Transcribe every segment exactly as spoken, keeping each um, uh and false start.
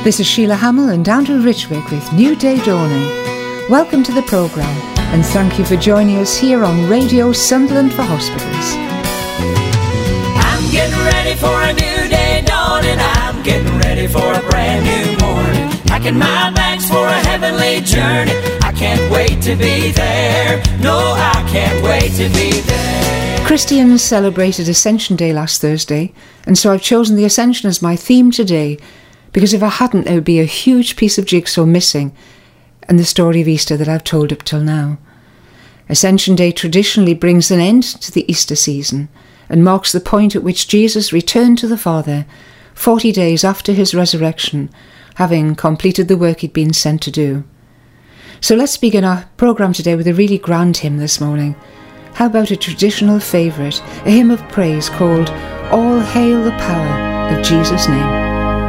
This is Sheila Hamill and Andrew Richwick with New Day Dawning. Welcome to the programme and thank you for joining us here on Radio Sunderland for Hospitals. I'm getting ready for a new day dawning. I'm getting ready for a brand new morning. Packing my bags for a heavenly journey. I can't wait to be there. No, I can't wait to be there. Christians celebrated Ascension Day last Thursday, and so I've chosen the Ascension as my theme today, because if I hadn't, there would be a huge piece of jigsaw missing in the story of Easter that I've told up till now. Ascension Day traditionally brings an end to the Easter season and marks the point at which Jesus returned to the Father forty days after his resurrection, having completed the work he'd been sent to do. So let's begin our programme today with a really grand hymn this morning. How about a traditional favourite, a hymn of praise called All Hail the Power of Jesus' Name.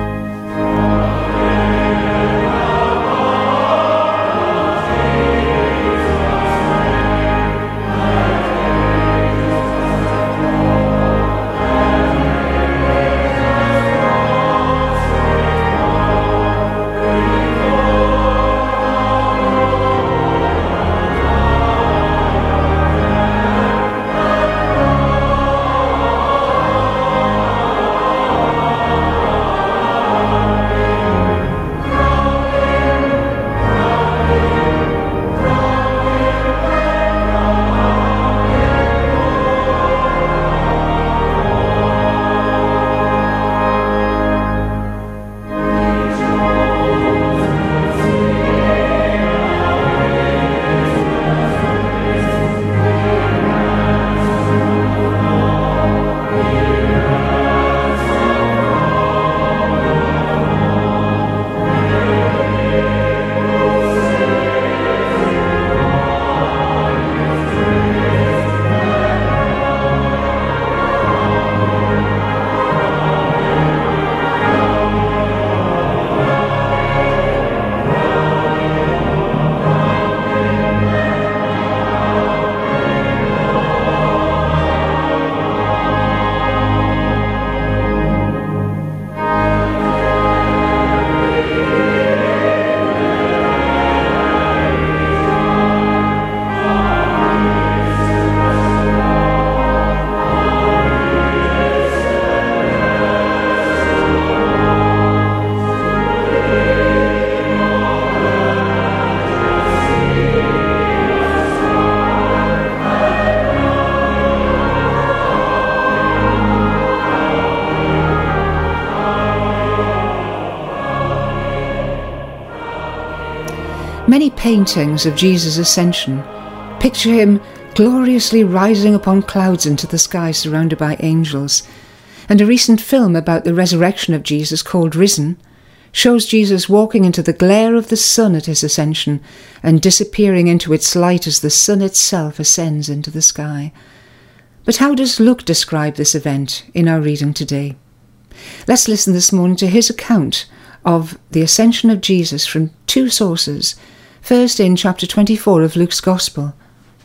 Many paintings of Jesus' ascension picture him gloriously rising upon clouds into the sky surrounded by angels, and a recent film about the resurrection of Jesus called Risen shows Jesus walking into the glare of the sun at his ascension and disappearing into its light as the sun itself ascends into the sky. But how does Luke describe this event in our reading today? Let's listen this morning to his account of the ascension of Jesus from two sources. First, in chapter twenty-four of Luke's Gospel.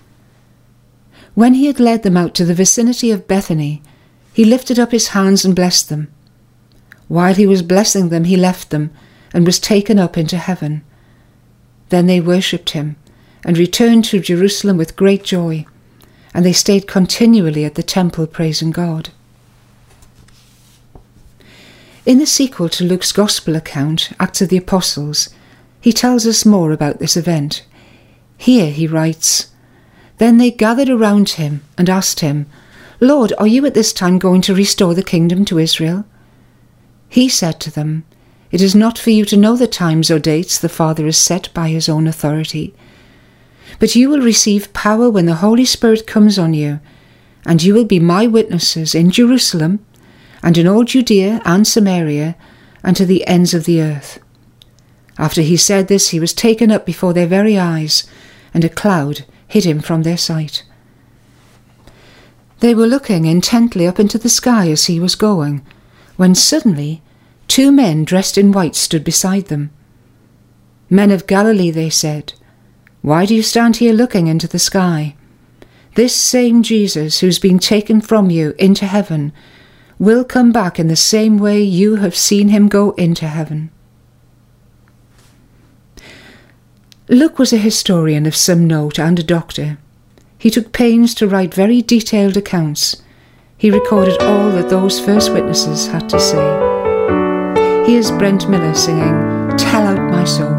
When he had led them out to the vicinity of Bethany, he lifted up his hands and blessed them. While he was blessing them, he left them and was taken up into heaven. Then they worshipped him and returned to Jerusalem with great joy, and they stayed continually at the temple praising God. In the sequel to Luke's Gospel account, Acts of the Apostles, he tells us more about this event. Here he writes, Then they gathered around him and asked him, Lord, are you at this time going to restore the kingdom to Israel? He said to them, It is not for you to know the times or dates the Father has set by his own authority. But you will receive power when the Holy Spirit comes on you, and you will be my witnesses in Jerusalem, and in all Judea and Samaria, and to the ends of the earth. After he said this, he was taken up before their very eyes, and a cloud hid him from their sight. They were looking intently up into the sky as he was going, when suddenly two men dressed in white stood beside them. Men of Galilee, they said, why do you stand here looking into the sky? This same Jesus who's been taken from you into heaven will come back in the same way you have seen him go into heaven. Luke was a historian of some note and a doctor. He took pains to write very detailed accounts. He recorded all that those first witnesses had to say. Here's Brent Miller singing, "Tell Out My Soul."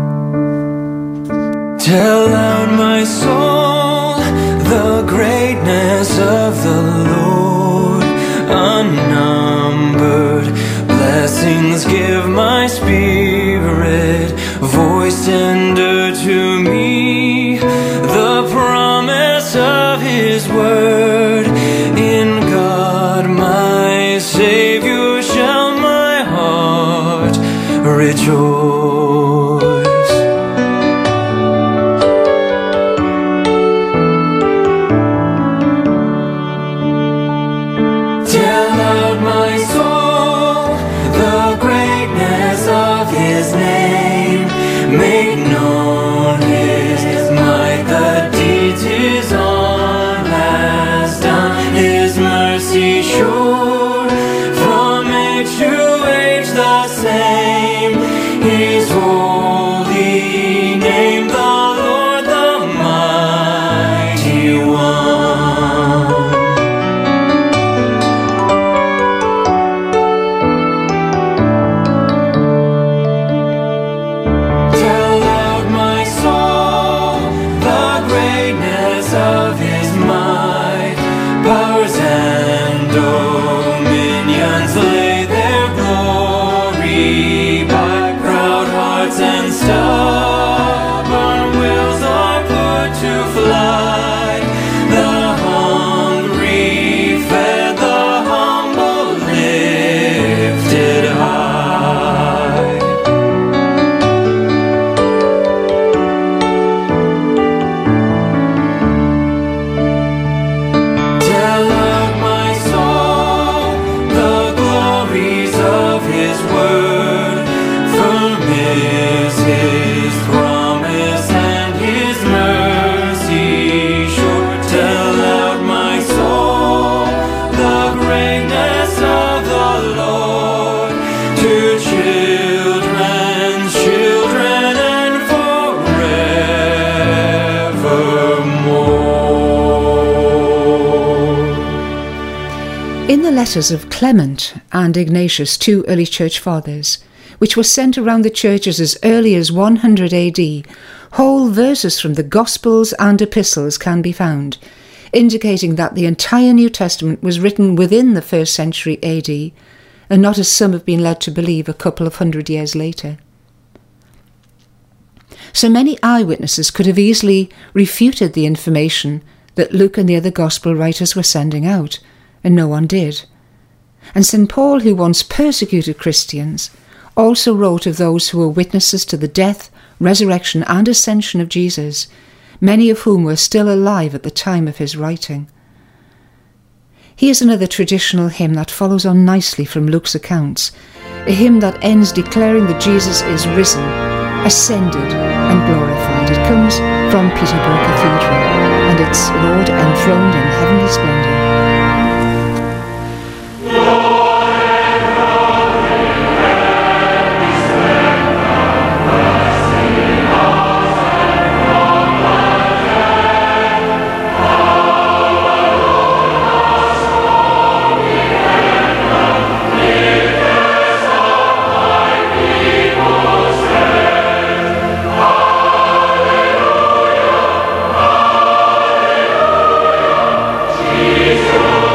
Tell out my soul the greatness of the Lord. Unnumbered blessings give my spirit voice tender to me. The promise of His word, in God my Savior shall my heart rejoice. Tell out my soul the greatness of His name. Make known His might, the deeds His arm has done. His mercy sure, from age to age the same. His holy name, the Lord, the mighty one. Tell out my soul the greatness of His might. Powers and dominions lay their glory by. Proud hearts and stubborn wills are put to flight. The hungry fed, the humble lifted high. Tell out my soul the glories of His word. Firm is His promise and His mercy sure. Tell out my soul the greatness of the Lord, to children's children and forevermore. In the letters of Clement and Ignatius, two early church fathers, which were sent around the churches as early as one hundred A D, whole verses from the Gospels and Epistles can be found, indicating that the entire New Testament was written within the first century A D, and not as some have been led to believe a couple of hundred years later. So many eyewitnesses could have easily refuted the information that Luke and the other Gospel writers were sending out, and no one did. And Saint Paul, who once persecuted Christians, also wrote of those who were witnesses to the death, resurrection and ascension of Jesus, many of whom were still alive at the time of his writing. Here's another traditional hymn that follows on nicely from Luke's accounts, a hymn that ends declaring that Jesus is risen, ascended and glorified. It comes from Peterborough Cathedral, and it's Lord enthroned in heavenly splendour. Jesus.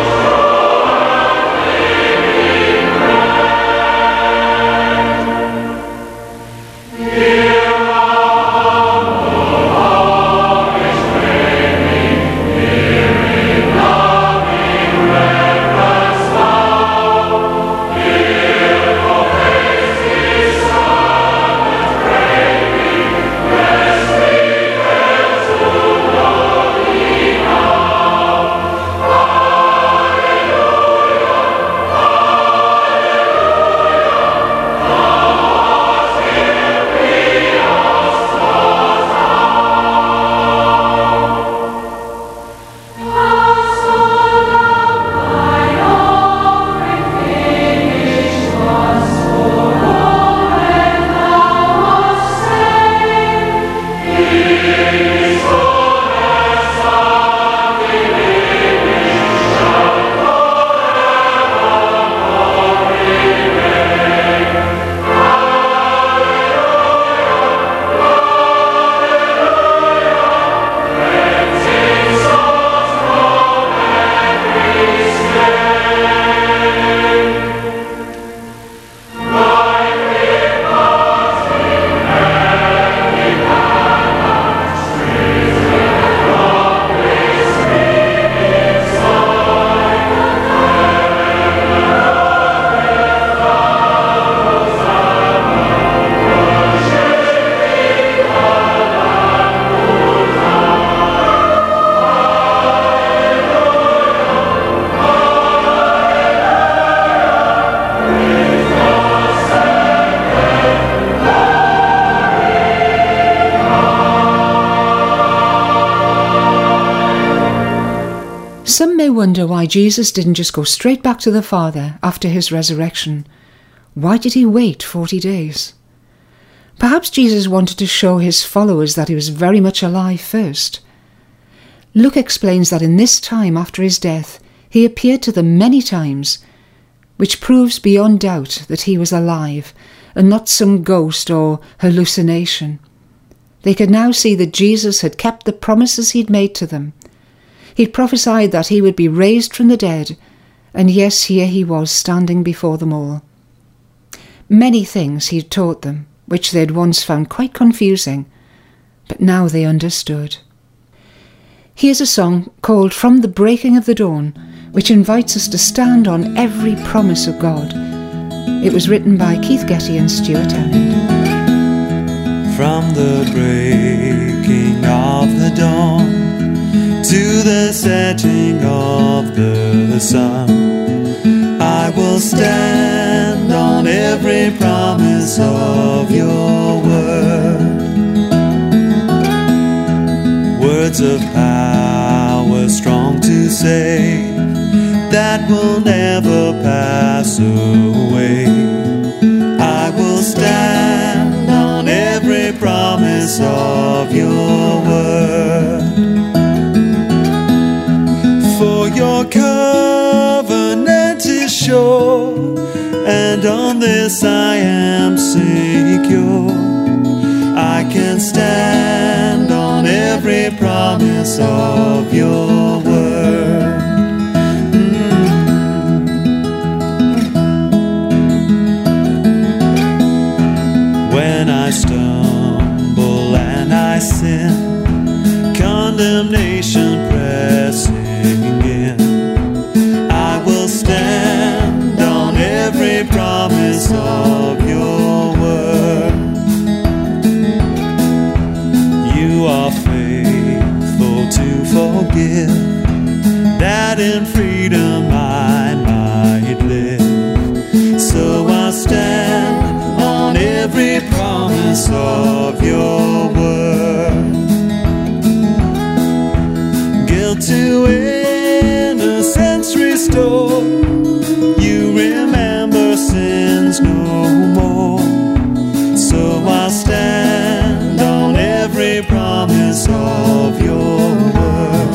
Some may wonder why Jesus didn't just go straight back to the Father after his resurrection. Why did he wait forty days? Perhaps Jesus wanted to show his followers that he was very much alive first. Luke explains that in this time after his death, he appeared to them many times, which proves beyond doubt that he was alive and not some ghost or hallucination. They could now see that Jesus had kept the promises he'd made to them. He'd prophesied that he would be raised from the dead, and yes, here he was standing before them all. Many things he'd taught them, which they'd once found quite confusing, but now they understood. Here's a song called From the Breaking of the Dawn, which invites us to stand on every promise of God. It was written by Keith Getty and Stuart Townend. From the breaking of the dawn to the setting of the sun, I will stand on every promise of your word. Words of power strong to save, that will never pass away. I will stand on every promise of your word. For your covenant is sure, and on this I am secure. I can stand on every promise of your word. When I stumble and I sin, condemnation pressing in, I will stand on every promise of your word. You are faithful to forgive, that in freedom I might live. So I stand on every promise of your word. Guilt to innocence restored, you remember sins no more. So I stand on every promise of your word.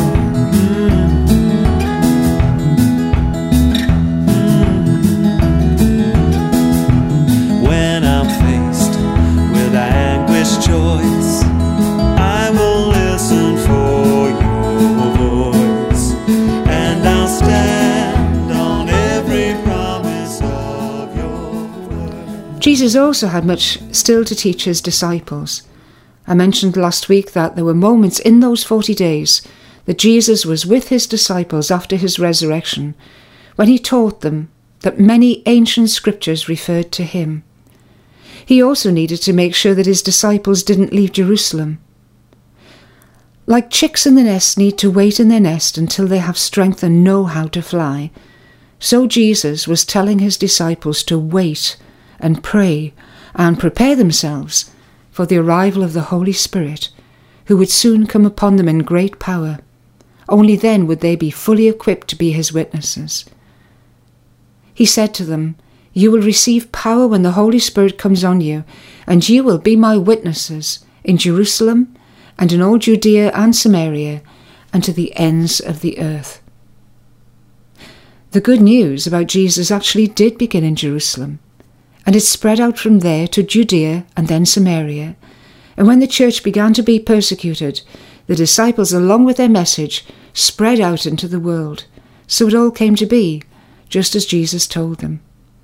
Choice, I will listen for your voice, and I'll stand on every promise of your word. Jesus also had much still to teach his disciples. I mentioned last week that there were moments in those forty days that Jesus was with his disciples after his resurrection, when he taught them that many ancient scriptures referred to him. He also needed to make sure that his disciples didn't leave Jerusalem. Like chicks in the nest need to wait in their nest until they have strength and know how to fly, so Jesus was telling his disciples to wait and pray and prepare themselves for the arrival of the Holy Spirit, who would soon come upon them in great power. Only then would they be fully equipped to be his witnesses. He said to them, "You will receive power when the Holy Spirit comes on you, and you will be my witnesses in Jerusalem and in all Judea and Samaria and to the ends of the earth." The good news about Jesus actually did begin in Jerusalem, and it spread out from there to Judea and then Samaria. And when the church began to be persecuted, the disciples, along with their message, spread out into the world. So it all came to be, just as Jesus told them.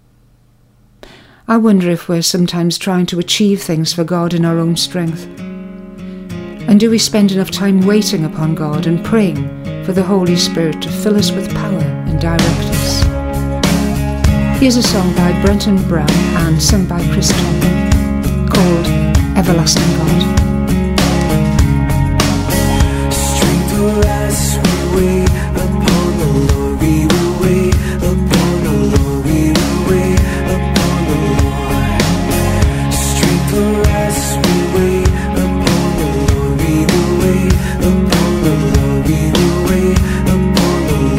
I wonder if we're sometimes trying to achieve things for God in our own strength. And do we spend enough time waiting upon God and praying for the Holy Spirit to fill us with power and direct us? Here's a song by Brenton Brown and sung by Chris Tomlin called Everlasting God. Strength will rise, we wait upon the Lord, we will wait upon the Lord, we will wait upon the Lord. Strength will rise, we wait upon the Lord, we will wait upon the Lord, we will wait upon the Lord.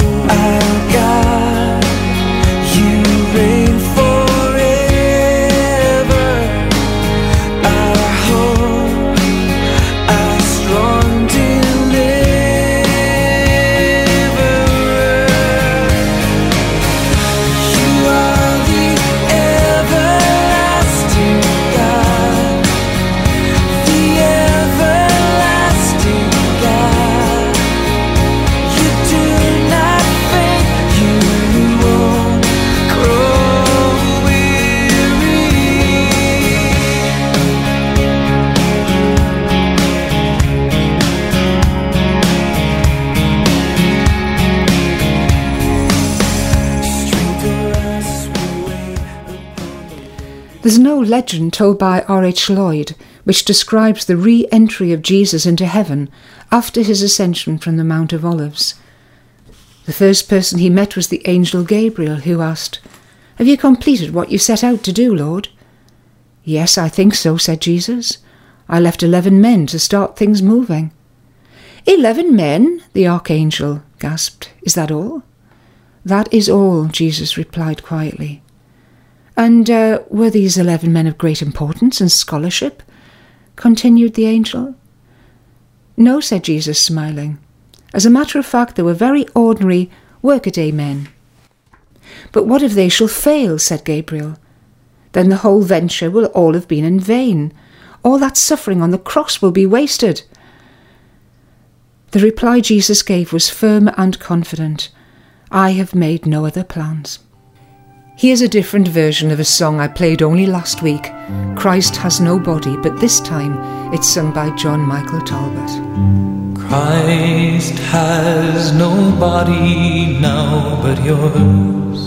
There's no legend told by R H Lloyd which describes the re-entry of Jesus into heaven after his ascension from the Mount of Olives. The first person he met was the angel Gabriel, who asked, "Have you completed what you set out to do, Lord?" "Yes, I think so," said Jesus. "I left eleven men to start things moving." "Eleven men?" the archangel gasped. "Is that all?" "That is all," Jesus replied quietly. "And uh, were these eleven men of great importance and scholarship?" continued the angel. "No," said Jesus, smiling. "As a matter of fact, they were very ordinary workaday men." "But what if they shall fail?" said Gabriel. "Then the whole venture will all have been in vain. All that suffering on the cross will be wasted." The reply Jesus gave was firm and confident. "I have made no other plans." Here's a different version of a song I played only last week, Christ Has No Body, but this time it's sung by John Michael Talbot. Christ has no body now but yours,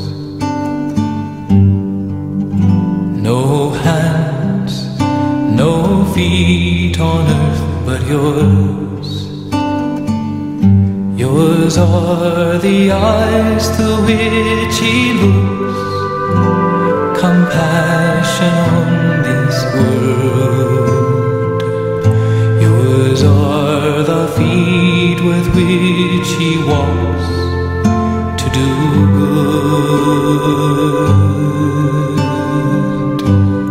no hands, no feet on earth but yours. Yours are the eyes through which he looks, compassion on this world. Yours are the feet with which he walks to do good.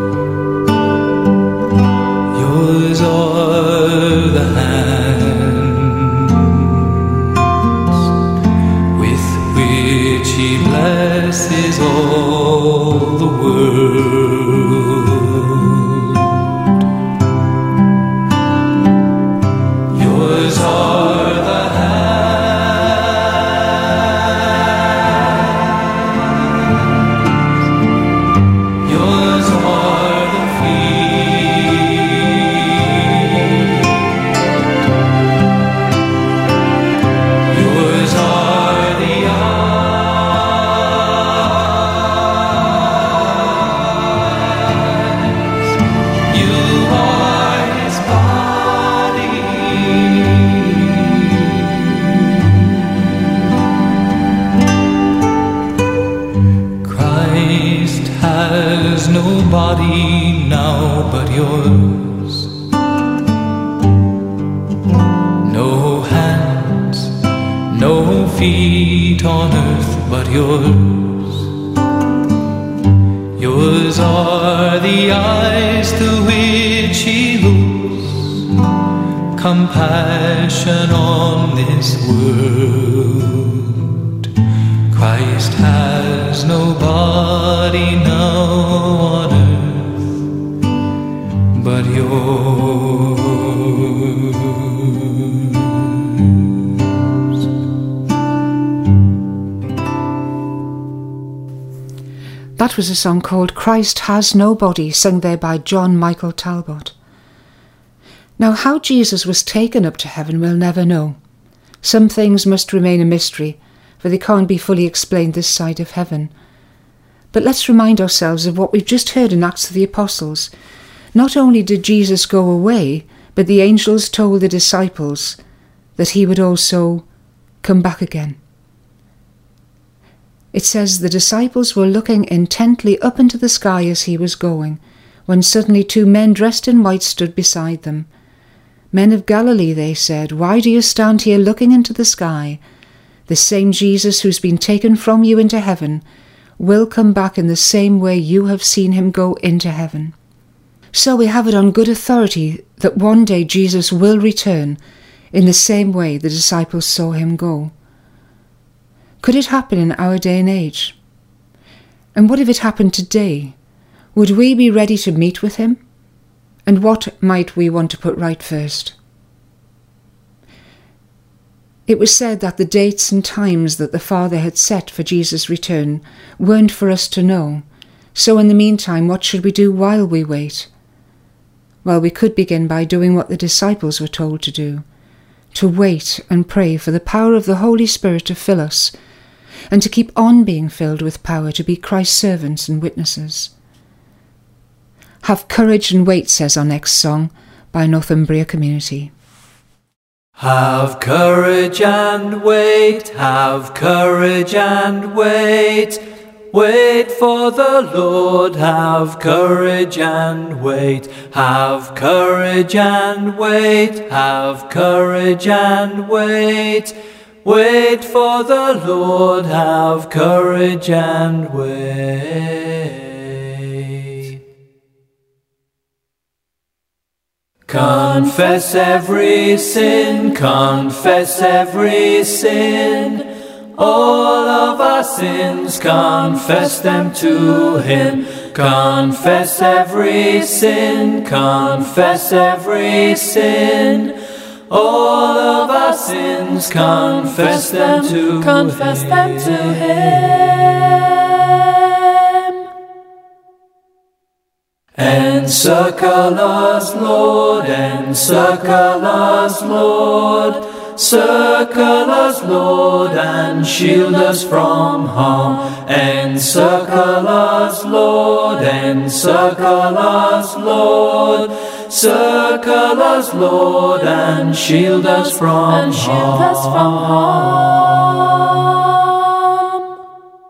Yours are the hands with which he blesses all the world. Yours are the hands, yours are the feet, yours are the eyes, you are his body. Christ has no body now but yours, no hands, no feet on earth but yours. Yours are the eyes through which he looks, compassion on this world. Christ has no body now on earth but yours. That was a song called Christ Has No Body, sung there by John Michael Talbot. Now, how Jesus was taken up to heaven we'll never know. Some things must remain a mystery, for they can't be fully explained this side of heaven. But let's remind ourselves of what we've just heard in Acts of the Apostles. Not only did Jesus go away, but the angels told the disciples that he would also come back again. It says the disciples were looking intently up into the sky as he was going, when suddenly two men dressed in white stood beside them. "Men of Galilee," they said, "why do you stand here looking into the sky? The same Jesus who's been taken from you into heaven will come back in the same way you have seen him go into heaven." So we have it on good authority that one day Jesus will return in the same way the disciples saw him go. Could it happen in our day and age? And what if it happened today? Would we be ready to meet with him? And what might we want to put right first? It was said that the dates and times that the Father had set for Jesus' return weren't for us to know. So in the meantime, what should we do while we wait? Well, we could begin by doing what the disciples were told to do, to wait and pray for the power of the Holy Spirit to fill us, and to keep on being filled with power to be Christ's servants and witnesses. Have Courage and Wait, says our next song by Northumbria Community. Have courage and wait, have courage and wait. Wait for the Lord, have courage and wait. Have courage and wait, have courage and wait. Wait for the Lord, have courage and wait. Confess every sin, confess every sin. All of our sins, confess them to Him. Confess every sin, confess every sin. All of our sins, confess them to confess Him. them to Him. Encircle us, Lord, encircle us, Lord. Circle us, Lord, and shield us from harm. Encircle us, Lord, encircle us, Lord. Circle us, Lord, and shield us from and shield harm. us from harm.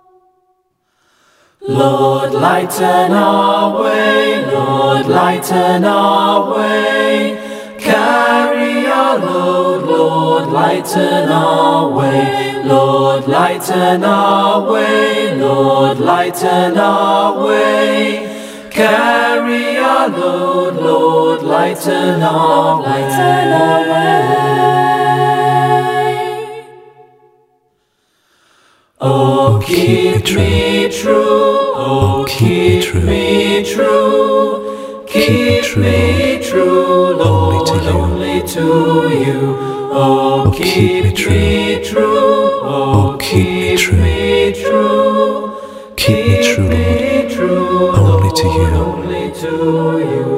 Lord, lighten our way, Lord, lighten our way. Carry our load, Lord, lighten our way. Lord, lighten our way, Lord, lighten our way. Carry our load, Lord, lighten our way. Lighten our way. Oh, keep me true, oh, keep me true. Keep me true, Lord, only to you. Oh, keep me true, oh, keep me true. Keep me true, Lord, only to you. Only to you.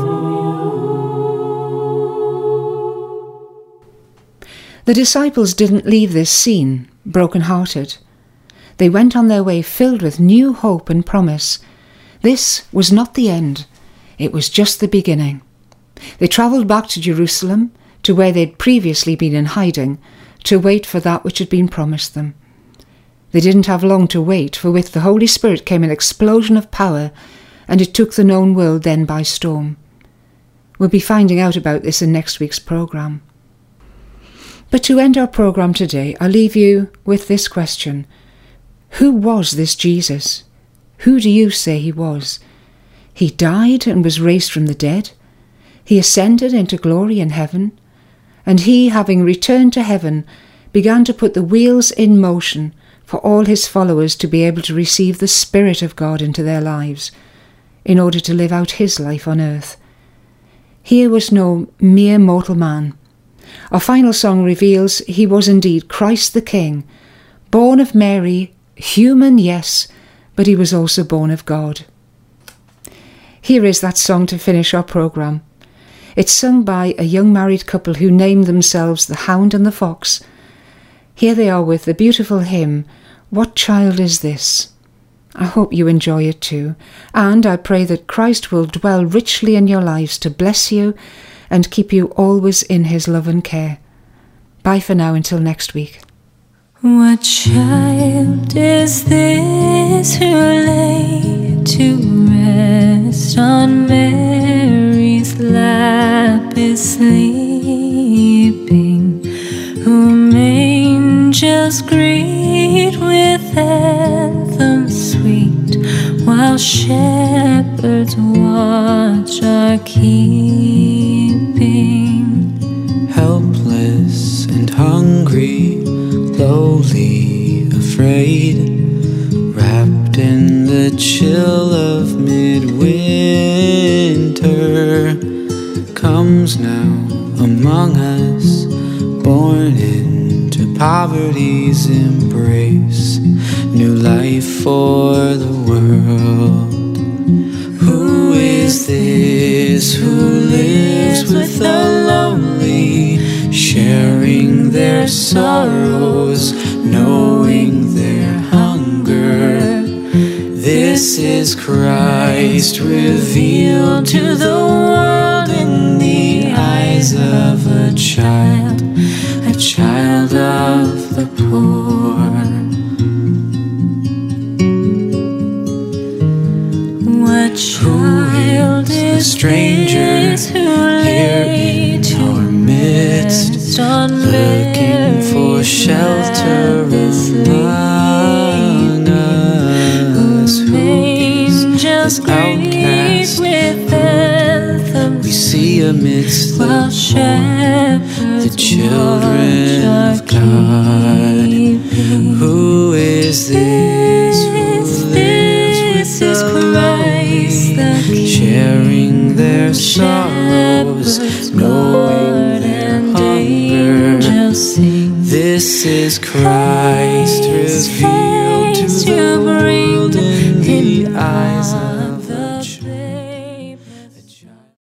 The disciples didn't leave this scene broken-hearted. They went on their way filled with new hope and promise. This was not the end. It was just the beginning. They travelled back to Jerusalem, to where they'd previously been in hiding, to wait for that which had been promised them. They didn't have long to wait, for with the Holy Spirit came an explosion of power, and it took the known world then by storm. We'll be finding out about this in next week's programme. But to end our programme today, I'll leave you with this question. Who was this Jesus? Who do you say he was? He died and was raised from the dead. He ascended into glory in heaven. And he, having returned to heaven, began to put the wheels in motion for all his followers to be able to receive the Spirit of God into their lives, in order to live out his life on earth. Here was no mere mortal man. Our final song reveals he was indeed Christ the King, born of Mary, human, yes, but he was also born of God. Here is that song to finish our programme. It's sung by a young married couple who named themselves the Hound and the Fox. Here they are with the beautiful hymn, What Child Is This? I hope you enjoy it too, and I pray that Christ will dwell richly in your lives to bless you and keep you always in his love and care. Bye for now until next week. What child is this who lay to rest on Mary's lap is sleeping, whom angels greet with anthems sweet, while shepherds watch are keeping? Helpless and hungry, lowly, afraid, wrapped in the chill of midwinter, comes now among us, born into poverty's embrace, new life for the world. Who is this who lives with the lonely, sharing their sorrows, knowing their hunger? This is Christ. Christ revealed to the world in the eyes of a child, a child of the poor. What child the is stranger this who here lay in to our midst, rest on looking for Mary's shelter lap asleep? among us? Who is Angels this greet outcast with anthems we see amidst while the shepherds the children watch of are God? keeping? Who is this who lives This is with the Christ the lowly, King, sharing their sorrows, shepherds knowing guard their and hunger? angels sing. This is Christ.